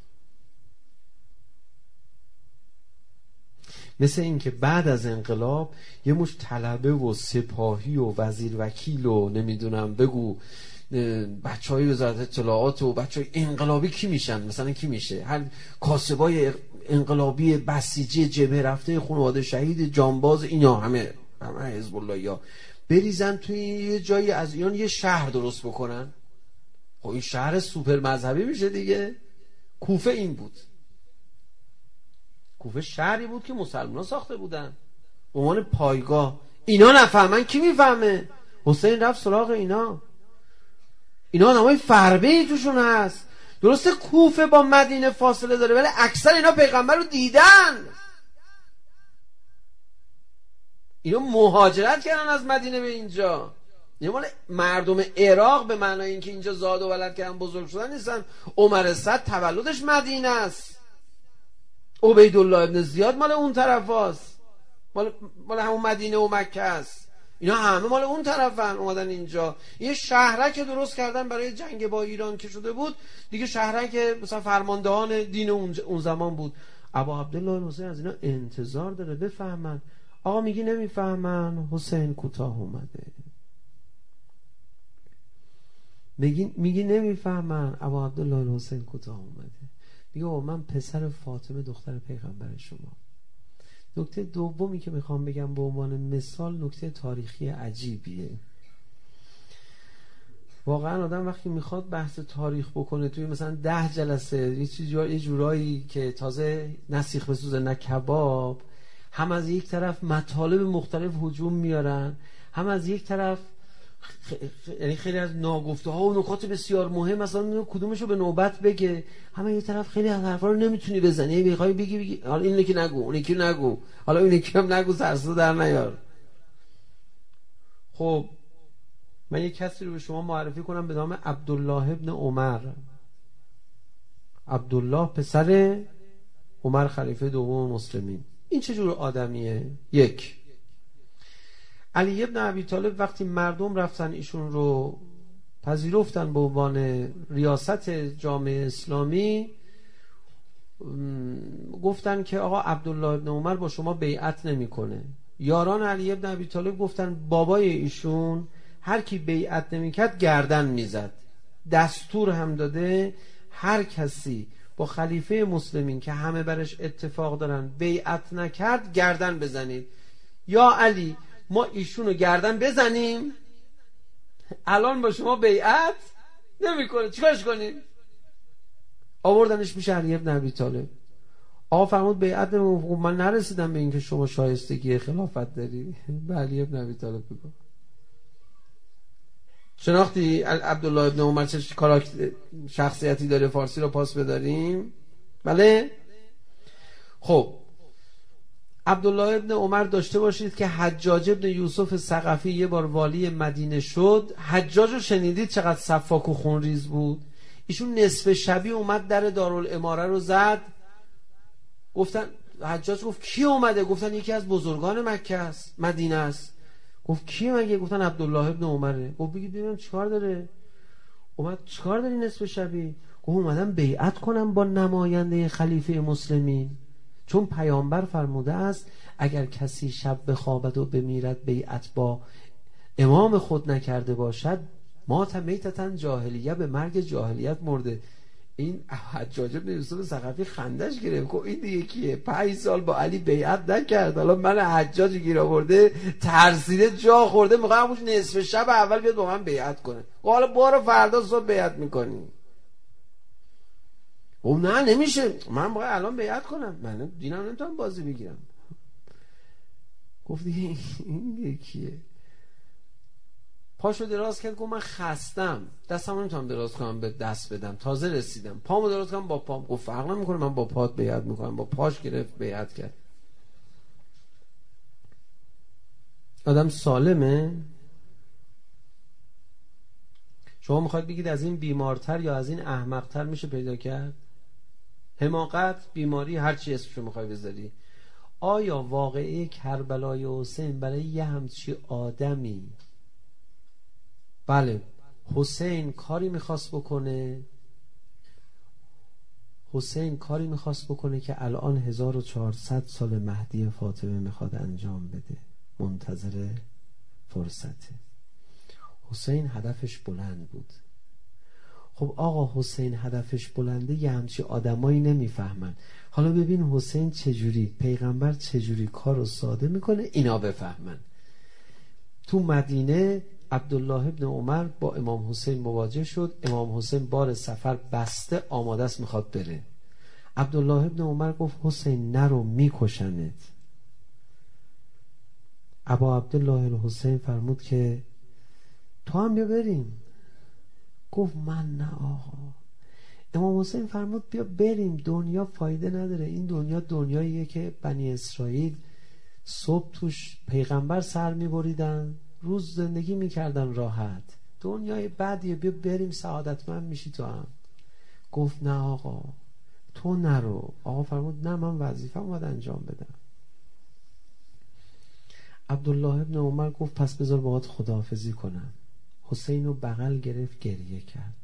مثل این که بعد از انقلاب یه مش طلبه و سپاهی و وزیر وکیل و نمیدونم بگو بچهای وزارت اطلاعات و بچهای انقلابی کی میشن؟ مثلا کی میشه؟ هر کاسبای انقلابی بسیجی جبهه رفته خانواده شهید جانباز، اینا همه حزب الله یا بریزن توی یه جایی از ایران یه شهر درست بکنن. خب این شهر سوپر مذهبی میشه دیگه. کوفه این بود. کوفه شهری بود که مسلمان ساخته بودن عنوان پایگاه. اینا نفهمن کی میفهمه؟ حسین رفت سراغ اینا آدمای فربه‌ای توشون هست. درسته کوفه با مدینه فاصله داره ولی اکثر اینا پیغمبر رو دیدن. اینا مهاجرت کردن از مدینه به اینجا. یه مال مردم عراق به معنای اینکه اینجا زاد و ولد کردن بزرگ شدن نیستن. عمر صد تولدش مدینه است. عبیدالله ابن زیاد مال اون طرف هست. مال همون مدینه و مکه است. اینا همه مال اون طرفن اومدن اینجا. یه شهرک که درست کردن برای جنگ با ایران که شده بود دیگه، شهرک مثلا فرماندهان دین اون زمان بود. ابا عبدالله حسین از اینا انتظار داره بفهمن. آقا میگی نمیفهمن، حسین کوتاه اومده. میگی نمیفهمن، ابا عبدالله حسین کوتاه اومده. میگه من پسر فاطمه دختر پیغمبر شما. نکته دومی که میخوام بگم به عنوان مثال نکته تاریخی عجیبیه. واقعا آدم وقتی میخواد بحث تاریخ بکنه توی مثلا 10 جلسه یه جورایی که تازه نه سیخ بسوزه نه کباب، هم از یک طرف مطالب مختلف هجوم میارن، هم از یک طرف یعنی خیلی از ناگفته ها و نکات بسیار مهم مثلا کدومشو به نوبت بگه. همه یه طرف خیلی از حرفا رو نمیتونی بزنی، میخوای بگی حالا اینو که نگو، اون یکی نگو، حالا اون یکی هم نگو، سرسو در نیار. خب من یک کسی رو به شما معرفی کنم به نام عبدالله ابن عمر. عبدالله پسر عمر خلیفه دوم مسلمین. این چه جور آدمیه؟ یک، علی ابن ابی طالب وقتی مردم رفتن ایشون رو پذیرفتن به عنوان ریاست جامعه اسلامی، گفتن که آقا عبدالله ابن عمر با شما بیعت نمیکنه. یاران علی ابن ابی طالب گفتن بابای ایشون هر کی بیعت نمیکرد گردن میزد. دستور هم داده هر کسی با خلیفه مسلمین که همه برش اتفاق دارن بیعت نکرد گردن بزنید. یا علی ما ایشونو گردن بزنیم الان با شما بیعت نمیکنه، چیکارش کنیم؟ آوردنش میشه علی ابن ابی طالب. آقا فرمود بیعت نمیکنه. من نرسیدم به اینکه شما شایستگی خلافت داری. به علی ابن ابی طالب بگو شناختی عبدالله ابن عمر چه شخصیتی داره؟ فارسی رو پاس بداریم. بله. خب عبدالله ابن عمر داشته باشید که حجاج ابن یوسف ثقفی یه بار والی مدینه شد. حجاج رو شنیدید چقدر سفاک و خونریز بود؟ ایشون نصف شبی اومد در دارالاماره رو زد. گفتن حجاج گفت کی اومده؟ گفتن یکی از بزرگان مکه است، مدینه است. گفت کی مگه؟ گفتن عبدالله ابن عمره. گفت بگید ببینم چیکار داره. اومد چیکار داری نصف شبی؟ گفت اومدم بیعت کنم با نماینده خلیفه مسلمین، چون پیامبر فرموده است اگر کسی شب بخوابد و بمیرد بیعت با امام خود نکرده باشد مات میتتن جاهلیه، به مرگ جاهلیت مرده. این حجاج بن یوسف ثقفی خندش گرفت. گفت این دیگه کیه؟ 5 سال با علی بیعت نکرد، حالا من حجاج گیر آورده ترسیده جا خورده میخوام همونش نصف شب اول بیاد با من بیعت کنه. حالا برو فردا صبح بیعت میکنی. او نه نمیشه، من باید الان بیعت کنم، من دینم نمیتونم بازی بگیرم. گفت دیگه این یکیه. پاشو دراز کرد. گفت من خستم، دستم نمیتونم دراز کنم به دست بدم، تازه رسیدم، پامو دراز کنم با پام. گفت فرق نمیکنه، من با پات بیعت میکنم. با پاش گرفت بیعت کرد. آدم سالمه. شما میخواید بگید از این بیمارتر یا از این احمقتر میشه پیدا کرد؟ حماقت، بیماری، هر چی اسمشو میخوای بذاری. آیا واقعه کربلای حسین برای یه همچی آدمی، بله حسین کاری میخواست بکنه که الان 1400 سال مهدی فاطمه میخواد انجام بده، منتظر فرصته. حسین هدفش بلند بود. خب آقا حسین هدفش بلنده، یه همچی آدمایی نمیفهمن. حالا ببین حسین چجوری، پیغمبر چجوری کارو ساده میکنه اینا بفهمن. تو مدینه عبدالله ابن عمر با امام حسین مواجه شد. امام حسین بار سفر بسته آماده است میخواد بره. عبدالله ابن عمر گفت حسین نرو میکشنت. ابا عبدالله الحسین فرمود که تو هم بیا بریم. گفت من نه آقا. امام حسین فرمود بیا بریم، دنیا فایده نداره. این دنیا دنیاییه که بنی اسرائیل صبح توش پیغمبر سر میبریدن، روز زندگی میکردن راحت. دنیای بعدیه، بیا بریم سعادتمند میشی تو هم. گفت نه آقا تو نرو. آقا فرمود نه من وظیفه‌مو باید انجام بدم. عبدالله ابن عمر گفت پس بذار باهات خداحافظی کنم. حسین رو بغل گرفت، گریه کرد.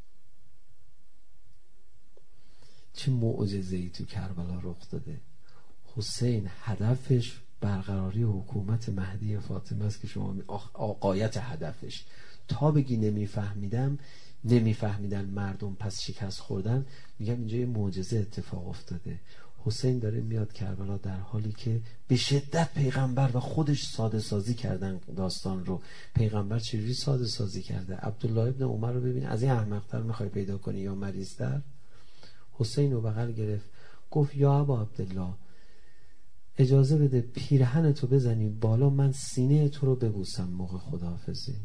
چه معجزه‌ای تو کربلا رخ داده. حسین هدفش برقراری حکومت مهدی فاطمه است که شما غایت هدفش. تا بگی نمیفهمیدن مردم پس شکست خوردن، میگم اینجا یه معجزه اتفاق افتاده. حسین داره میاد کربلا در حالی که به شدت پیغمبر و خودش ساده سازی کردن داستان رو. پیغمبر چجوری ساده سازی کرده؟ عبدالله ابن عمر رو ببین، از این احمق‌تر میخوای پیدا کنی یا مریض‌تر؟ حسین رو بغل گرفت گفت یا ابا عبدالله اجازه بده پیرهن تو بزنی بالا، من سینه تو رو ببوسم موقع خداحافظی.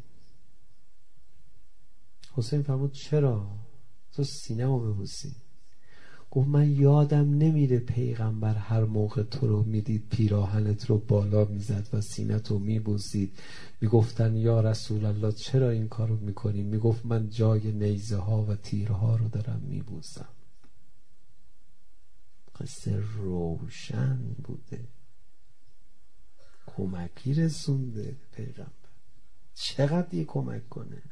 حسین فرمود چرا تو سینه رو ببوسی؟ گفت من یادم نمیره پیغمبر هر موقع تو رو میدید پیراهنت رو بالا میزد و سینه تو میبوسید، میگفتن یا رسول الله چرا این کارو میکنی؟ میگفت من جای نیزه ها و تیرها رو دارم میبوسم. قصه روشن بوده، کمکی رسونده پیغمبر. چقدر یه کمک کنه.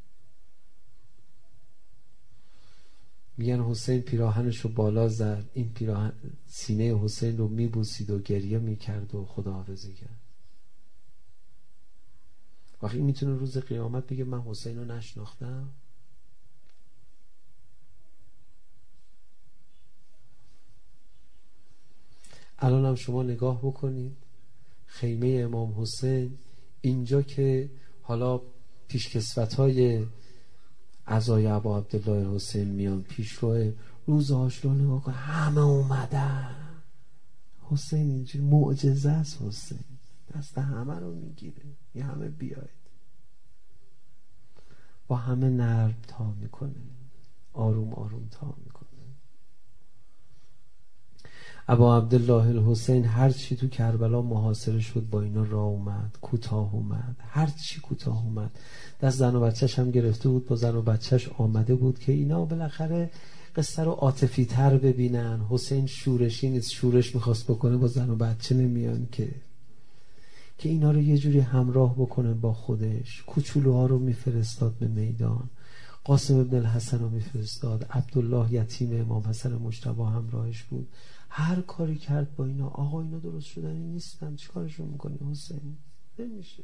میگن حسین پیراهنش رو بالا زد، این پیراهن سینه حسین رو میبوسید و گریه میکرد و خداحافظی کرد. وقتی میتونه روز قیامت بگه من حسین رو نشناختم؟ الان هم شما نگاه بکنید خیمه امام حسین، اینجا که حالا پیشکسوت‌های عزای ابا عبدالله حسین میان پیشرو روزهاش رو نگاه کن، همه اومدن. حسین اینجوری معجزه است. حسین دست همه رو میگیره، یه همه بیاید. با همه نرم تا میکنه، آروم آروم تا میکنه. ابا عبدالله الحسین هر چی تو کربلا محاصره شد با اینا راه اومد، کوتاه اومد، هر چی کوتاه اومد. دست زن و بچهش هم گرفته بود، با زن و بچهش آمده بود که اینا بالاخره قصه رو عاطفی تر ببینن. حسین شورشی نیست، شورش میخواست بکنه با زن و بچه نمیان که اینا رو یه جوری همراه بکنه با خودش. کوچولوها رو میفرستاد به میدان، قاسم ابن الحسن رو میفرستاد، عبدالله یتیم امام حسن مجتبی همراهش بود. هر کاری کرد با اینا. آقا اینا درست شدنی نیستن، چیکارشون میکنی حسین؟ نمیشه.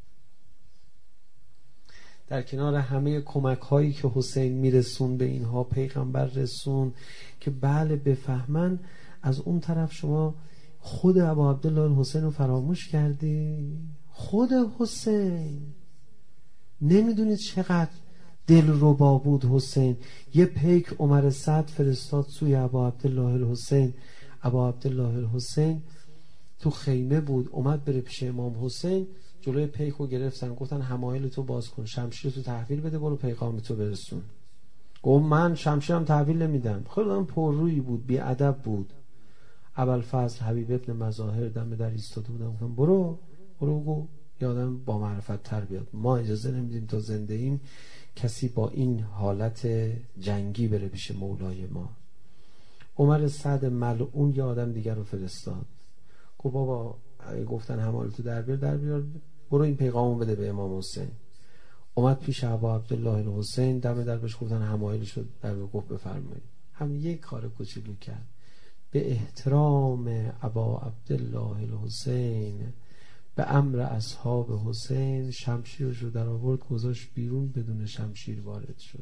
در کنار همه کمک هایی که حسین میرسون به اینها، پیغمبر رسون که بله بفهمن، از اون طرف شما خود ابا عبدالله حسین رو فراموش کردی. خود حسین نمیدونید چقدر دلربا بود حسین. یه پیک عمر سعد فرستاد سوی ابا عبدالله حسین. ابا عبدالله حسین تو خیمه بود، اومد بره پیش امام حسین، جلوی پیک رو گرفتن، گفتن حمایل تو باز کن، شمشیر تو تحویل بده، برو پیغام تو برسون. گفت من شمشیرم تحویل نمیدم. خیلی پررویی بود، بی ادب بود. ابوالفضل حبیب ابن مظاهر دم در ایستاده بودن، گفتن برو گو یه آدم با معرفت تر بیاد، ما اجازه نمیدیم تا زنده ایم کسی با این حالت جنگی بره پیش مولای ما. عمر سعد ملعون یه آدم دیگر رو فرستاد، گفت بابا اگه گفتن همایلتو در بیار برو این پیغامو بده به امام حسین. اومد پیش ابا عبدالله الحسین، دم در بهش گفتن همایلشو در گفت بفرمایید. هم یک کار کوچولو کرد، به احترام ابا عبدالله الحسین به امر اصحاب حسین شمشیرشو در آورد گذاشت بیرون، بدون شمشیر وارد شد.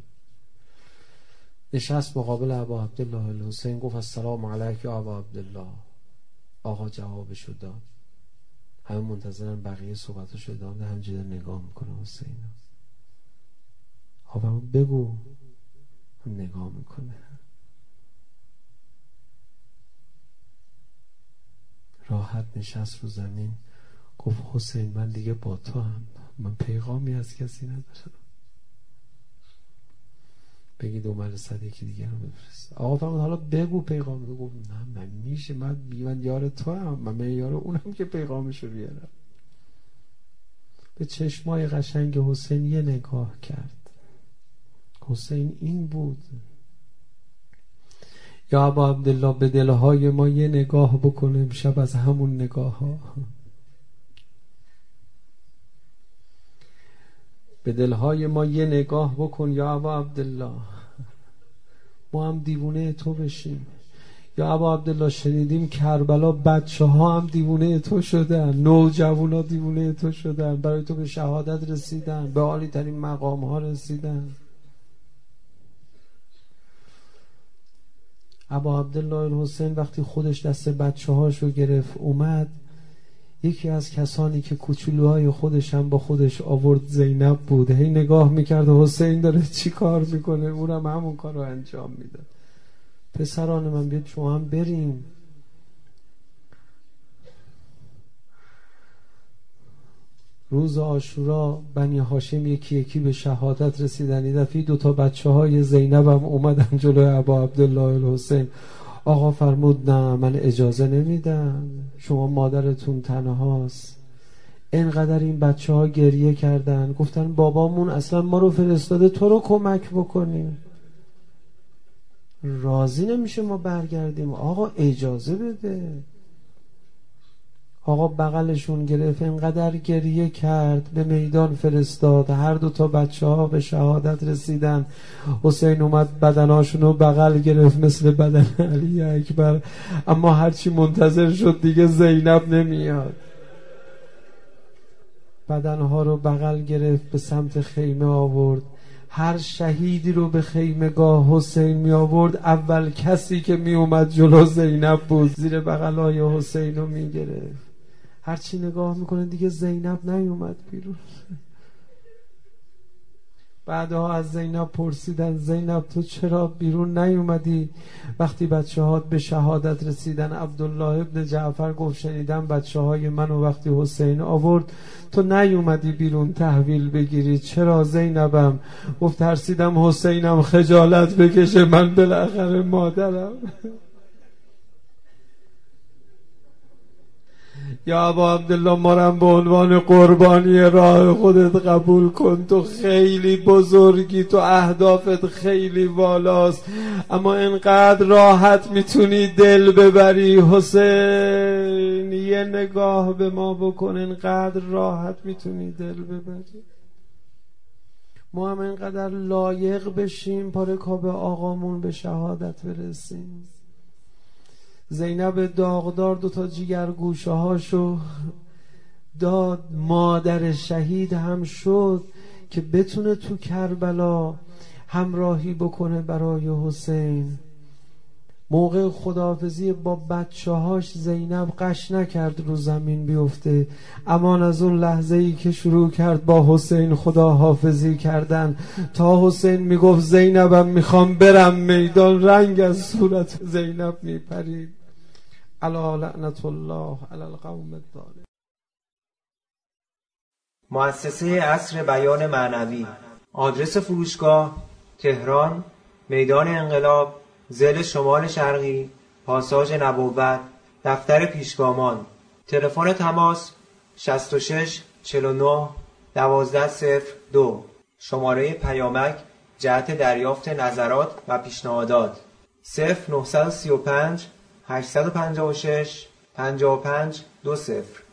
نشست مقابل ابا عبدالله الحسین، گفت السلام علیک یا ابا عبدالله. آقا جوابشو داد. همه منتظرن بقیه صحبتاشو ادامه ده. همجوری نگاه میکنه حسین. آقا بگو. هم نگاه میکنه. راحت نشست رو زمین، گفت حسین من دیگه با تو هم، من پیغامی از کسی ندارم. بگید عمر صدیقی دیگه رو بفرست. آقا فرمود حالا بگو پیغام رو. گفت نه من میشه، من یار تو هم، من یار اونم که پیغامش رو بیارم. به چشمای قشنگ حسین یه نگاه کرد. حسین این بود: یا ابا عبدالله به دلهای ما یه نگاه بکنه امشب از همون نگاه ها. به دلهای ما یه نگاه بکن یا ابا عبدالله، ما هم دیوونه تو بشیم. یا ابا عبدالله شنیدیم کربلا بچه ها هم دیوونه تو شدن، نوجوان ها دیوونه تو شدن، برای تو به شهادت رسیدن، به عالی ترین مقام ها رسیدن. ابا عبدالله الحسین وقتی خودش دست بچه هاشو گرفت اومد، یکی از کسانی که کوچولوهای خودش هم با خودش آورد زینب بود. هی نگاه میکرد حسین داره چی کار میکنه، اونم همون کار رو انجام میده. پسران من بیاد شما هم بریم. روز عاشورا بنی هاشم یکی یکی به شهادت رسیدن. این دفعه 2 بچه های زینب هم اومدن جلوی ابا عبدالله الحسین. آقا فرمود نه من اجازه نمیدم، شما مادرتون تنهاست. اینقدر این بچه ها گریه کردن، گفتن بابامون اصلا ما رو فرستاده تو رو کمک بکنیم، راضی نمیشه ما برگردیم، آقا اجازه بده. آقا بغلشون گرفت، اینقدر گریه کرد، به میدان فرستاد. هر 2 بچه ها به شهادت رسیدن. حسین اومد بدناشون رو بغل گرفت مثل بدن علی اکبر، اما هرچی منتظر شد دیگه زینب نمیاد. بدنها رو بغل گرفت به سمت خیمه آورد. هر شهیدی رو به خیمگاه حسین می آورد، اول کسی که می اومد جلو زینب بود، زیر بغلای حسین رو می گرفت. هرچی نگاه میکنه دیگه زینب نیومد بیرون. بعدها از زینب پرسیدن زینب تو چرا بیرون نیومدی؟ وقتی بچه ها به شهادت رسیدن، عبدالله ابن جعفر گفت شنیدم بچه های منو وقتی حسین آورد تو نیومدی بیرون تحویل بگیری، چرا زینبم؟ گفت ترسیدم حسینم خجالت بکشه، من بالاخره مادرم. یا ابا عبدالله ما رو به عنوان قربانی راه خودت قبول کن، تو خیلی بزرگی، تو اهدافت خیلی بالاست، اما اینقدر راحت میتونی دل ببری حسین، یه نگاه به ما بکن، اینقدر راحت میتونی دل ببری. ما هم اینقدر لایق بشیم پارکاب آقامون به شهادت برسیم. زینب داغدار 2 جیگر گوشه هاشو داد، مادر شهید هم شد که بتونه تو کربلا همراهی بکنه برای حسین. موقع خداحافظی با بچه هاش زینب قش نکرد رو زمین بیفته، امان از اون لحظه ای که شروع کرد با حسین خداحافظی کردن تا حسین میگفت زینبم میخوام برم میدان، رنگ از صورت زینب میپرید. الا لعنت الله علی القوم الظالمین. مؤسسه عصر بیان معنوی. آدرس فروشگاه: تهران، میدان انقلاب، ضلع شمال شرقی، پاساژ نبوت، دفتر پیشگامان. تلفن تماس 66 49 1202. شماره پیامک جهت دریافت نظرات و پیشنهادات 0935 856 55 2-0.